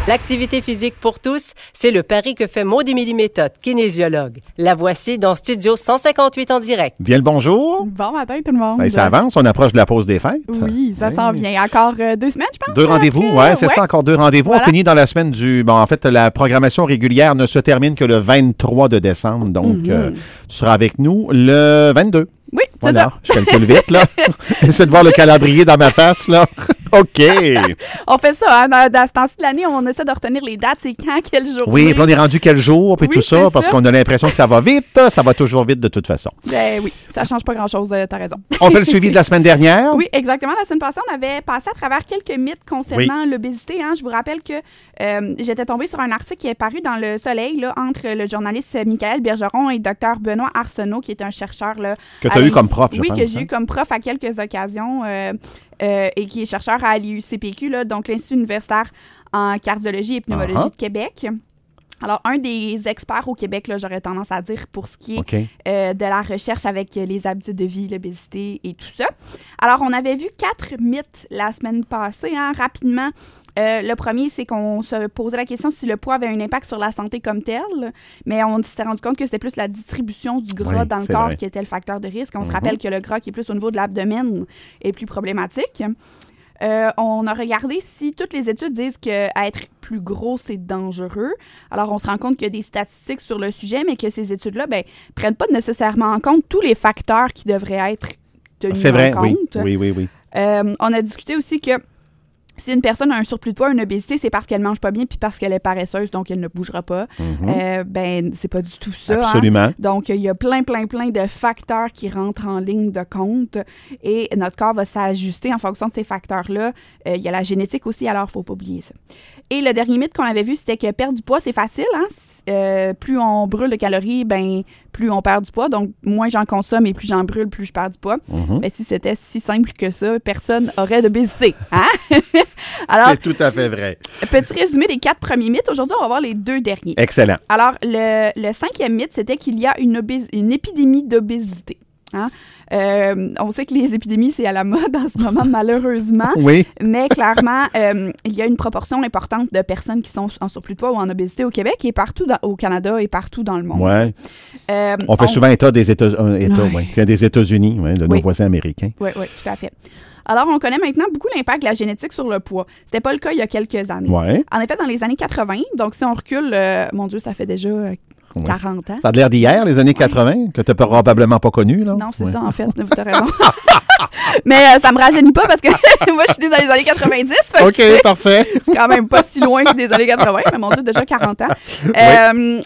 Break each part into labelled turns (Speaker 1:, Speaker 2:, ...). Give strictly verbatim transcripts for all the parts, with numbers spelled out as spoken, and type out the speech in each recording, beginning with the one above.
Speaker 1: L'activité physique pour tous, c'est le pari que fait Maud-Émilie Méthode, kinésiologue. La voici dans Studio cent cinquante-huit en direct.
Speaker 2: Bien le bonjour.
Speaker 3: Bon matin tout le monde.
Speaker 2: Ben, ça avance, on approche de la pause des fêtes.
Speaker 3: Oui, ça
Speaker 2: oui.
Speaker 3: s'en vient. Encore euh, deux semaines, je pense.
Speaker 2: Deux rendez-vous, oui,
Speaker 3: ouais,
Speaker 2: c'est
Speaker 3: ouais.
Speaker 2: ça, encore deux rendez-vous. Voilà. On finit dans la semaine du... Bon, en fait, la programmation régulière ne se termine que le vingt-trois de décembre, donc mm-hmm. euh, tu seras avec nous le vingt-deux.
Speaker 3: Oui, c'est
Speaker 2: voilà,
Speaker 3: ça.
Speaker 2: Je calcule vite, là. J'essaie de voir le calendrier dans ma face, là. OK.
Speaker 3: On fait ça, hein, dans, dans ce temps-ci de l'année, on essaie de retenir les dates, c'est quand, quel jour.
Speaker 2: Oui, puis on est rendu quel jour, puis
Speaker 3: oui,
Speaker 2: tout ça, parce
Speaker 3: ça.
Speaker 2: qu'on a l'impression que ça va vite. Ça va toujours vite de toute façon.
Speaker 3: Ben oui, ça change pas grand-chose, euh, t'as raison.
Speaker 2: On fait le suivi de la semaine dernière.
Speaker 3: Oui, exactement. La semaine passée, on avait passé à travers quelques mythes concernant oui. l'obésité. Hein. Je vous rappelle que euh, j'étais tombée sur un article qui est paru dans Le Soleil là, entre le journaliste Michael Bergeron et Dr Benoît Arsenault, qui est un chercheur. Là,
Speaker 2: que tu as eu comme prof, je
Speaker 3: oui,
Speaker 2: pense.
Speaker 3: Oui, que j'ai
Speaker 2: hein?
Speaker 3: eu comme prof à quelques occasions. Euh, Euh, et qui est chercheur à l'I U C P Q, là, donc l'Institut universitaire en cardiologie et pneumologie uh-huh. de Québec. Alors, un des experts au Québec, là, j'aurais tendance à dire, pour ce qui est okay. euh, de la recherche avec les habitudes de vie, l'obésité et tout ça. Alors, on avait vu quatre mythes la semaine passée, hein, rapidement. Euh, le premier, c'est qu'on se posait la question si le poids avait un impact sur la santé comme tel, mais on s'était rendu compte que c'était plus la distribution du gras oui, dans le corps vrai. Qui était le facteur de risque. On mm-hmm. se rappelle que le gras qui est plus au niveau de l'abdomen est plus problématique. Euh, on a regardé si toutes les études disent qu'être plus gros, c'est dangereux. Alors, on se rend compte qu'il y a des statistiques sur le sujet, mais que ces études-là ne prennent pas nécessairement en compte tous les facteurs qui devraient être tenus
Speaker 2: c'est vrai,
Speaker 3: en compte.
Speaker 2: Oui, oui, oui. oui.
Speaker 3: Euh, on a discuté aussi que si une personne a un surplus de poids, une obésité, c'est parce qu'elle mange pas bien puis parce qu'elle est paresseuse, donc elle ne bougera pas. Mm-hmm. Euh, ben, c'est pas du tout ça.
Speaker 2: Absolument.
Speaker 3: Hein? Donc, il y a plein, plein, plein de facteurs qui rentrent en ligne de compte et notre corps va s'ajuster en fonction de ces facteurs-là. Euh, il y a la génétique aussi, alors il ne faut pas oublier ça. Et le dernier mythe qu'on avait vu, c'était que perdre du poids, c'est facile. Hein? Euh, plus on brûle de calories, ben plus on perd du poids. Donc, moins j'en consomme et plus j'en brûle, plus je perds du poids. Mm-hmm. Ben, si c'était si simple que ça, personne aurait d'obésité. Hein? Alors,
Speaker 2: c'est tout à fait vrai.
Speaker 3: Petit résumé des quatre premiers mythes. Aujourd'hui, on va voir les deux derniers.
Speaker 2: Excellent.
Speaker 3: Alors, le, le cinquième mythe, c'était qu'il y a une, obés- une épidémie d'obésité. Hein? Euh, on sait que les épidémies, c'est à la mode en ce moment, malheureusement.
Speaker 2: Oui.
Speaker 3: Mais clairement, euh, il y a une proportion importante de personnes qui sont en surplus de poids ou en obésité au Québec et partout dans, au Canada et partout dans le monde.
Speaker 2: Oui.
Speaker 3: Euh,
Speaker 2: on fait on... souvent état des, États, euh, état,
Speaker 3: ouais.
Speaker 2: ouais, des États-Unis, ouais, de
Speaker 3: oui.
Speaker 2: nos voisins américains.
Speaker 3: Oui, oui, tout à fait. Alors, on connaît maintenant beaucoup l'impact de la génétique sur le poids. C'était pas le cas il y a quelques années.
Speaker 2: Ouais.
Speaker 3: En effet, dans les années quatre-vingts, donc si on recule, euh, mon Dieu, ça fait déjà euh, quarante ans.
Speaker 2: Ça a l'air d'hier, les années ouais. quatre-vingts, que tu n'as probablement pas connu, là.
Speaker 3: Non, c'est
Speaker 2: ouais.
Speaker 3: ça, en fait. Tu as raison. Mais euh, ça me rajeunit pas parce que moi, je suis née dans les années quatre-vingt-dix.
Speaker 2: OK,
Speaker 3: que,
Speaker 2: parfait.
Speaker 3: C'est quand même pas si loin que des années quatre-vingts, mais mon Dieu, déjà quarante ans. Euh,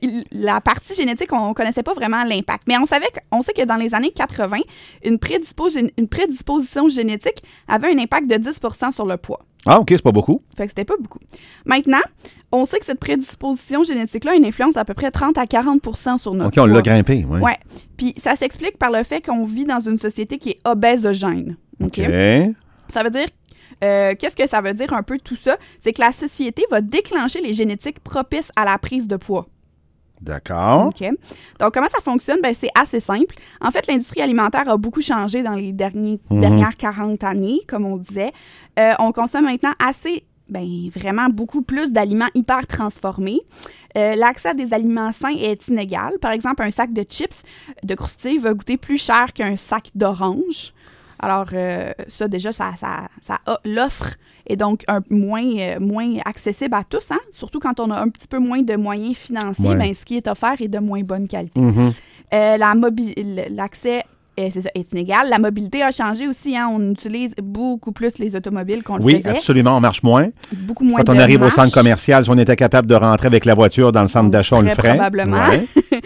Speaker 3: la partie génétique, on connaissait pas vraiment l'impact. Mais on savait, on sait que dans les années quatre-vingts, une, prédispos- une prédisposition génétique avait un impact de dix pour cent sur le poids.
Speaker 2: Ah, OK, c'est pas beaucoup.
Speaker 3: Fait que c'était pas beaucoup. Maintenant, on sait que cette prédisposition génétique-là a une influence d'à peu près trente à quarante pour cent sur notre
Speaker 2: OK, on
Speaker 3: poids.
Speaker 2: l'a grimpé, oui.
Speaker 3: Ouais. Puis ça s'explique par le fait qu'on vit dans une société qui est obésogène. OK.
Speaker 2: OK.
Speaker 3: Ça veut dire, euh, qu'est-ce que ça veut dire un peu tout ça? C'est que la société va déclencher les génétiques propices à la prise de poids.
Speaker 2: D'accord.
Speaker 3: OK. Donc, comment ça fonctionne? Ben, c'est assez simple. En fait, l'industrie alimentaire a beaucoup changé dans les derniers, mm-hmm. dernières quarante années, comme on disait. Euh, on consomme maintenant assez, ben, vraiment beaucoup plus d'aliments hyper transformés. Euh, l'accès à des aliments sains est inégal. Par exemple, un sac de chips de croustilles va coûter plus cher qu'un sac d'oranges. Alors, euh, ça, déjà, ça, ça, ça a l'offre est donc un, moins, euh, moins accessible à tous, hein? Surtout quand on a un petit peu moins de moyens financiers, ouais. ben, ce qui est offert est de moins bonne qualité. Mm-hmm. Euh, la mobi- l'accès euh, c'est ça, est inégal. La mobilité a changé aussi. Hein? On utilise beaucoup plus les automobiles qu'on
Speaker 2: oui,
Speaker 3: le faisait.
Speaker 2: Oui, absolument. On marche moins.
Speaker 3: Beaucoup moins
Speaker 2: Quand on
Speaker 3: de
Speaker 2: arrive
Speaker 3: marche.
Speaker 2: Au centre commercial, si on était capable de rentrer avec la voiture dans le centre on d'achat, on le ferait.
Speaker 3: Probablement.
Speaker 2: Ouais.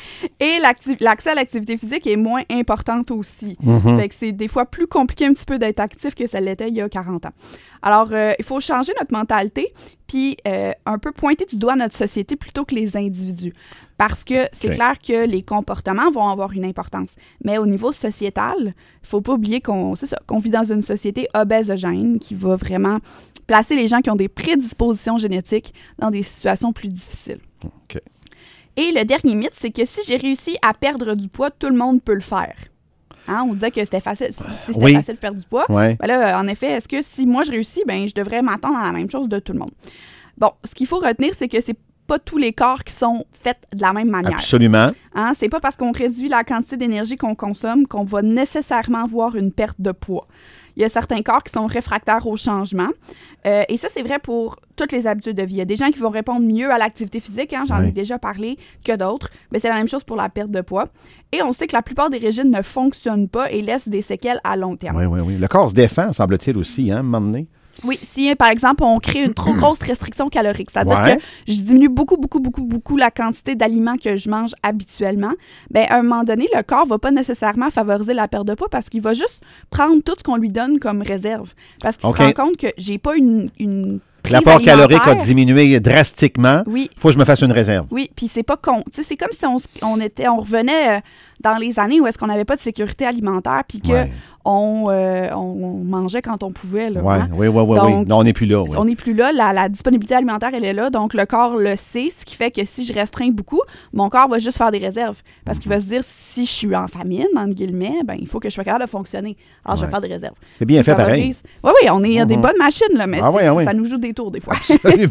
Speaker 3: Et l'accès à l'activité physique est moins importante aussi.
Speaker 2: Mm-hmm.
Speaker 3: Fait que c'est des fois plus compliqué un petit peu d'être actif que ça l'était il y a quarante ans. Alors, euh, il faut changer notre mentalité puis euh, un peu pointer du doigt notre société plutôt que les individus. Parce que c'est okay. clair que les comportements vont avoir une importance. Mais au niveau sociétal, il ne faut pas oublier qu'on, c'est ça, qu'on vit dans une société obésogène qui va vraiment placer les gens qui ont des prédispositions génétiques dans des situations plus difficiles.
Speaker 2: Okay.
Speaker 3: Et le dernier mythe, c'est que si j'ai réussi à perdre du poids, tout le monde peut le faire. Hein, on disait que c'était facile, si c'était
Speaker 2: oui.
Speaker 3: facile de perdre du poids.
Speaker 2: Ouais.
Speaker 3: Ben là, en effet, est-ce que si moi je réussis, ben je devrais m'attendre à la même chose de tout le monde? Bon, ce qu'il faut retenir, c'est que c'est pas tous les corps qui sont faits de la même manière.
Speaker 2: Absolument.
Speaker 3: Hein? C'est pas parce qu'on réduit la quantité d'énergie qu'on consomme qu'on va nécessairement voir une perte de poids. Il y a certains corps qui sont réfractaires au changement. Euh, et ça, c'est vrai pour toutes les habitudes de vie. Il y a des gens qui vont répondre mieux à l'activité physique, hein, j'en
Speaker 2: oui.
Speaker 3: ai déjà parlé, que d'autres. Mais c'est la même chose pour la perte de poids. Et on sait que la plupart des régimes ne fonctionnent pas et laissent des séquelles à long terme.
Speaker 2: Oui, oui, oui. Le corps se défend, semble-t-il aussi, hein, à un moment donné.
Speaker 3: Oui, si, par exemple, on crée une trop grosse restriction calorique, c'est-à-dire
Speaker 2: ouais.
Speaker 3: que je diminue beaucoup, beaucoup, beaucoup, beaucoup la quantité d'aliments que je mange habituellement, bien, à un moment donné, le corps va pas nécessairement favoriser la perte de poids parce qu'il va juste prendre tout ce qu'on lui donne comme réserve. Parce qu'il okay. se rend compte que j'ai pas une... une
Speaker 2: L'apport calorique a diminué drastiquement.
Speaker 3: Oui.
Speaker 2: Il faut que je me fasse une réserve.
Speaker 3: Oui, puis c'est pas con. Tu sais, c'est comme si on, on, était, on revenait dans les années où est-ce qu'on n'avait pas de sécurité alimentaire puis que ouais. on, euh, on mangeait quand on pouvait. Là,
Speaker 2: ouais.
Speaker 3: hein?
Speaker 2: Oui, oui, oui, oui. Non, on n'est plus là. Oui.
Speaker 3: On n'est plus là. La, la disponibilité alimentaire, elle est là. Donc, le corps le sait, ce qui fait que si je restreins beaucoup, mon corps va juste faire des réserves. Parce mm-hmm. qu'il va se dire, si je suis en famine, entre guillemets, ben, il faut que je sois capable de fonctionner. Alors, ouais. je vais faire des réserves.
Speaker 2: C'est bien fait, pareil.
Speaker 3: Oui, oui, on est mm-hmm. des bonnes machines, là, mais
Speaker 2: ah, oui, oui.
Speaker 3: ça nous joue des tours des fois.
Speaker 2: Absolument.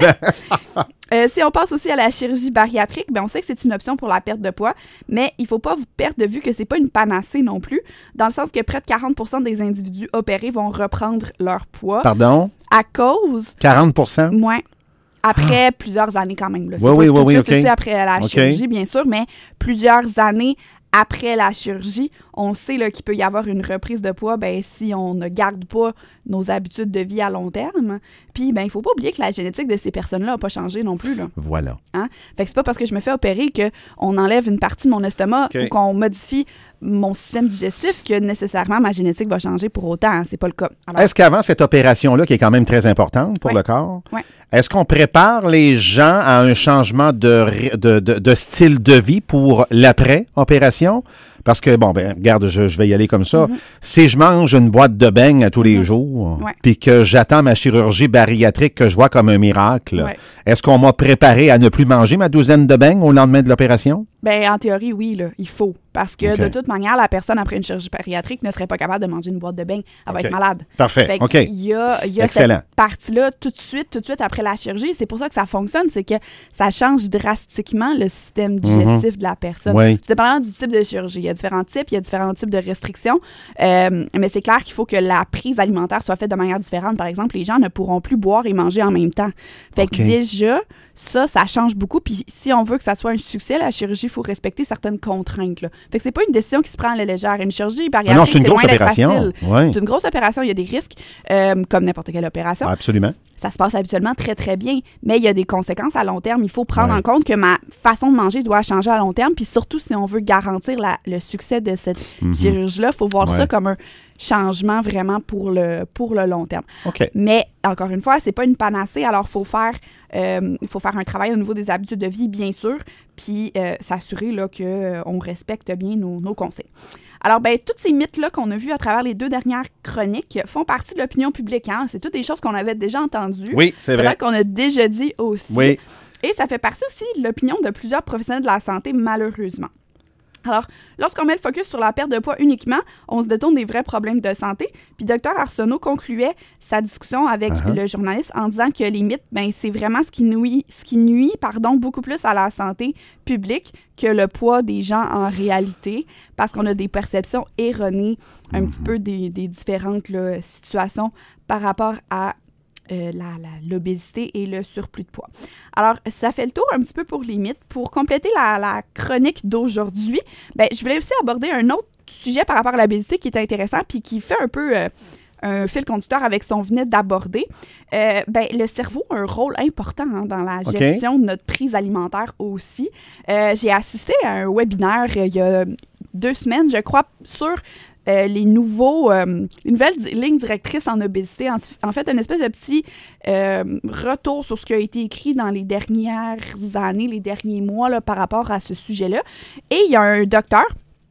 Speaker 3: Euh, si on passe aussi à la chirurgie bariatrique, ben on sait que c'est une option pour la perte de poids, mais il ne faut pas vous perdre de vue que c'est pas une panacée non plus, dans le sens que près de quarante pour cent des individus opérés vont reprendre leur poids.
Speaker 2: Pardon?
Speaker 3: À cause...
Speaker 2: quarante pour cent?
Speaker 3: Moins. Après ah. plusieurs années quand même. Là.
Speaker 2: Oui, oui, oui, oui,
Speaker 3: OK.
Speaker 2: OK.
Speaker 3: Après la okay. chirurgie, bien sûr, mais plusieurs années après la chirurgie, on sait là, qu'il peut y avoir une reprise de poids ben, si on ne garde pas nos habitudes de vie à long terme. Puis, ben, il ne faut pas oublier que la génétique de ces personnes-là n'a pas changé non plus. Là.
Speaker 2: Voilà.
Speaker 3: Hein? Fait que c'est pas parce que je me fais opérer qu'on enlève une partie de mon estomac okay. ou qu'on modifie mon système digestif que nécessairement ma génétique va changer pour autant. Hein? C'est pas le cas. Alors,
Speaker 2: est-ce qu'avant cette opération-là, qui est quand même très importante pour
Speaker 3: ouais.
Speaker 2: le corps,
Speaker 3: ouais.
Speaker 2: est-ce qu'on prépare les gens à un changement de, de, de, de style de vie pour l'après-opération? Parce que, bon, ben regarde, je, je vais y aller comme ça. Mm-hmm. Si je mange une boîte de beignes à tous les mm-hmm. jours,
Speaker 3: ouais.
Speaker 2: puis que j'attends ma chirurgie bariatrique que je vois comme un miracle,
Speaker 3: ouais.
Speaker 2: est-ce qu'on m'a préparé à ne plus manger ma douzaine de beignes au lendemain de l'opération?
Speaker 3: Bien, en théorie, oui, là, il faut. Parce que, okay. de toute manière, la personne, après une chirurgie bariatrique, ne serait pas capable de manger une boîte de beignes. Elle
Speaker 2: okay.
Speaker 3: va être malade.
Speaker 2: Parfait,
Speaker 3: fait
Speaker 2: OK.
Speaker 3: Il y a, y a
Speaker 2: Excellent.
Speaker 3: Cette partie-là tout de suite, tout de suite après la chirurgie. C'est pour ça que ça fonctionne, c'est que ça change drastiquement le système digestif mm-hmm. de la personne.
Speaker 2: Oui.
Speaker 3: Dépendamment du type de chirurgie. Il y a différents types, il y a différents types de restrictions. Euh, mais c'est clair qu'il faut que la prise alimentaire soit faite de manière différente. Par exemple, les gens ne pourront plus boire et manger en même temps. Fait okay. que déjà... Ça, ça change beaucoup. Puis si on veut que ça soit un succès, la chirurgie, il faut respecter certaines contraintes. Là. Fait que c'est pas une décision qui se prend à la légère. Une chirurgie bariatrique,
Speaker 2: non, c'est une
Speaker 3: c'est
Speaker 2: grosse
Speaker 3: loin d'être
Speaker 2: opération.
Speaker 3: facile.
Speaker 2: Ouais.
Speaker 3: C'est une grosse opération. Il y a des risques, euh, comme n'importe quelle opération.
Speaker 2: Absolument.
Speaker 3: Ça se passe habituellement très, très bien. Mais il y a des conséquences à long terme. Il faut prendre
Speaker 2: ouais.
Speaker 3: en compte que ma façon de manger doit changer à long terme. Puis surtout, si on veut garantir la, le succès de cette mm-hmm. chirurgie-là, il faut voir ouais. ça comme un changement vraiment pour le, pour le long terme.
Speaker 2: Okay.
Speaker 3: Mais, encore une fois, c'est pas une panacée. Alors, il faut faire... Euh, il faut faire un travail au niveau des habitudes de vie, bien sûr, puis euh, s'assurer là, qu'on euh, respecte bien nos, nos conseils. Alors, ben tous ces mythes-là qu'on a vus à travers les deux dernières chroniques font partie de l'opinion publique. Hein? C'est toutes des choses qu'on avait déjà entendues.
Speaker 2: Oui, c'est vrai.
Speaker 3: Qu'on a déjà dit aussi.
Speaker 2: Oui.
Speaker 3: Et ça fait partie aussi de l'opinion de plusieurs professionnels de la santé, malheureusement. Alors, lorsqu'on met le focus sur la perte de poids uniquement, on se détourne des vrais problèmes de santé. Puis, Dr Arsenault concluait sa discussion avec uh-huh. le journaliste en disant que les mythes, ben, c'est vraiment ce qui nuit, ce qui nuit pardon, beaucoup plus à la santé publique que le poids des gens en réalité, parce qu'on a des perceptions erronées un mm-hmm. petit peu des, des différentes là, situations par rapport à Euh, la, la, l'obésité et le surplus de poids. Alors, ça fait le tour un petit peu pour les mythes. Pour compléter la, la chronique d'aujourd'hui, ben, je voulais aussi aborder un autre sujet par rapport à l'obésité qui est intéressant puis qui fait un peu euh, un fil conducteur avec ce qu'on venait d'aborder. Euh, ben, le cerveau a un rôle important hein, dans la gestion okay. de notre prise alimentaire aussi. Euh, j'ai assisté à un webinaire euh, il y a deux semaines, je crois, sur Euh, les nouveaux, euh, les nouvelles di- lignes directrices en obésité. En, en fait, une espèce de petit euh, retour sur ce qui a été écrit dans les dernières années, les derniers mois là, par rapport à ce sujet-là. Et il y a un docteur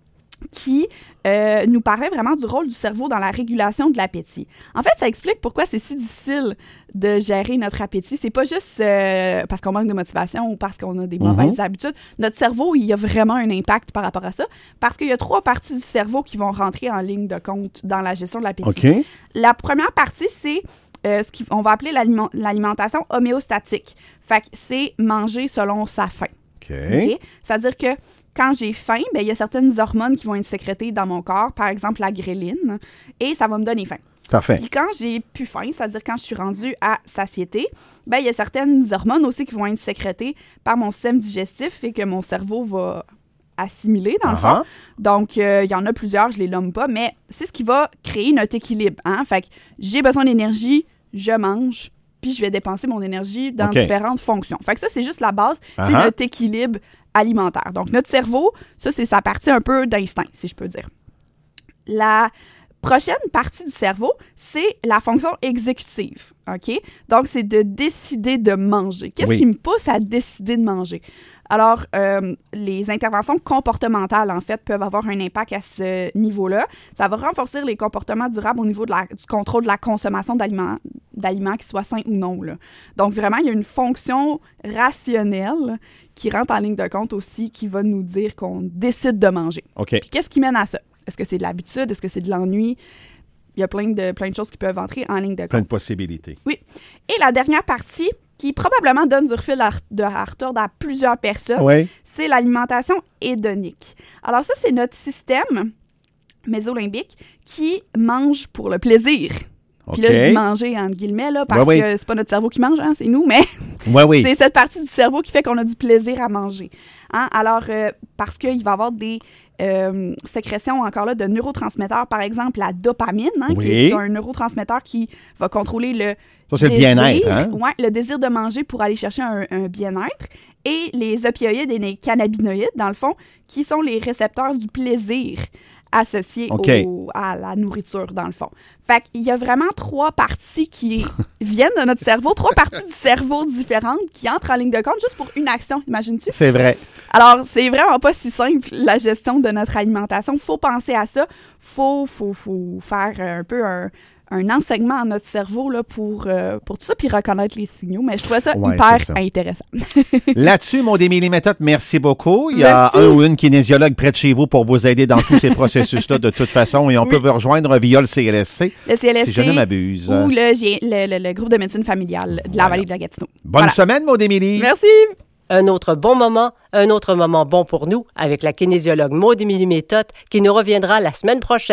Speaker 3: qui euh, nous parlait vraiment du rôle du cerveau dans la régulation de l'appétit. En fait, ça explique pourquoi c'est si difficile de gérer notre appétit. C'est pas juste euh, parce qu'on manque de motivation ou parce qu'on a des mauvaises mm-hmm. habitudes. Notre cerveau, il y a vraiment un impact par rapport à ça parce qu'il y a trois parties du cerveau qui vont rentrer en ligne de compte dans la gestion de l'appétit.
Speaker 2: Okay.
Speaker 3: La première partie, c'est euh, ce qu'on va appeler l'aliment- l'alimentation homéostatique. Fait que c'est manger selon sa faim.
Speaker 2: OK.
Speaker 3: Okay? C'est-à-dire que quand j'ai faim, ben, il y a certaines hormones qui vont être sécrétées dans mon corps, par exemple la gréline, et ça va me donner faim.
Speaker 2: Parfait.
Speaker 3: Puis quand j'ai plus faim, c'est-à-dire quand je suis rendue à satiété, ben, il y a certaines hormones aussi qui vont être sécrétées par mon système digestif et que mon cerveau va assimiler, dans le
Speaker 2: Uh-huh.
Speaker 3: fond. Donc, euh, il y en a plusieurs, je les nomme pas, mais c'est ce qui va créer notre équilibre. Hein? Fait que j'ai besoin d'énergie, je mange, puis je vais dépenser mon énergie dans
Speaker 2: OK.
Speaker 3: différentes fonctions. Fait que ça, c'est juste la base, c'est
Speaker 2: Uh-huh.
Speaker 3: notre équilibre alimentaire. Donc, notre cerveau, ça, c'est sa partie un peu d'instinct, si je peux dire. La prochaine partie du cerveau, c'est la fonction exécutive, OK? Donc, c'est de décider de manger. Qu'est-ce
Speaker 2: Oui.
Speaker 3: qui me pousse à décider de manger? Alors, euh, les interventions comportementales, en fait, peuvent avoir un impact à ce niveau-là. Ça va renforcer les comportements durables au niveau de la, du contrôle de la consommation d'aliments, d'aliments qui soient sains ou non, là. Donc, vraiment, il y a une fonction rationnelle qui rentre en ligne de compte aussi, qui va nous dire qu'on décide de manger.
Speaker 2: OK.
Speaker 3: Puis qu'est-ce qui mène à ça? Est-ce que c'est de l'habitude? Est-ce que c'est de l'ennui? Il y a plein de, plein de choses qui peuvent entrer en ligne de compte.
Speaker 2: Plein de possibilités.
Speaker 3: Oui. Et la dernière partie, qui probablement donne du fil à, de, à retordre à plusieurs personnes,
Speaker 2: Oui.
Speaker 3: c'est l'alimentation hédonique. Alors ça, c'est notre système mésolimbique qui mange pour le plaisir.
Speaker 2: OK.
Speaker 3: Puis là, je dis manger entre guillemets, là, parce
Speaker 2: Ouais, oui.
Speaker 3: que c'est pas notre cerveau qui mange, hein, c'est nous, mais
Speaker 2: Oui, oui.
Speaker 3: c'est cette partie du cerveau qui fait qu'on a du plaisir à manger. Hein? Alors, euh, parce qu'il va y avoir des euh, sécrétions, encore là, de neurotransmetteurs, par exemple, la dopamine, hein,
Speaker 2: Oui.
Speaker 3: qui est un neurotransmetteur qui va contrôler le
Speaker 2: Ça, c'est le
Speaker 3: désir,
Speaker 2: bien-être, hein?
Speaker 3: ouais, le désir de manger pour aller chercher un, un bien-être. Et les opioïdes et les cannabinoïdes, dans le fond, qui sont les récepteurs du plaisir associés
Speaker 2: OK.
Speaker 3: au, à la nourriture, dans le fond. Fait qu'il y a vraiment trois parties qui viennent de notre cerveau, trois parties du cerveau différentes qui entrent en ligne de compte juste pour une action, imagines-tu?
Speaker 2: C'est vrai.
Speaker 3: Alors, c'est vraiment pas si simple, la gestion de notre alimentation. Faut penser à ça. Faut, faut, faut faire un peu un, un enseignement à notre cerveau là, pour, euh, pour tout ça, puis reconnaître les signaux. Mais je trouvais ça
Speaker 2: Ouais,
Speaker 3: hyper
Speaker 2: c'est ça.
Speaker 3: intéressant.
Speaker 2: Là-dessus, mon Émilie Méthode, merci beaucoup. Il y a
Speaker 3: Merci.
Speaker 2: un ou une kinésiologue près de chez vous pour vous aider dans tous ces processus-là de toute façon. Et on
Speaker 3: Oui.
Speaker 2: peut vous rejoindre via le C L S C,
Speaker 3: Le C L S C
Speaker 2: si je ne m'abuse.
Speaker 3: ou le, G- le, le, le groupe de médecine familiale de la
Speaker 2: Voilà.
Speaker 3: vallée de la Gatineau.
Speaker 2: Bonne
Speaker 3: Voilà.
Speaker 2: semaine, mon Émilie.
Speaker 3: Merci!
Speaker 1: Un autre bon moment, un autre moment bon pour nous avec la kinésiologue Maud Émilie Méthode qui nous reviendra la semaine prochaine.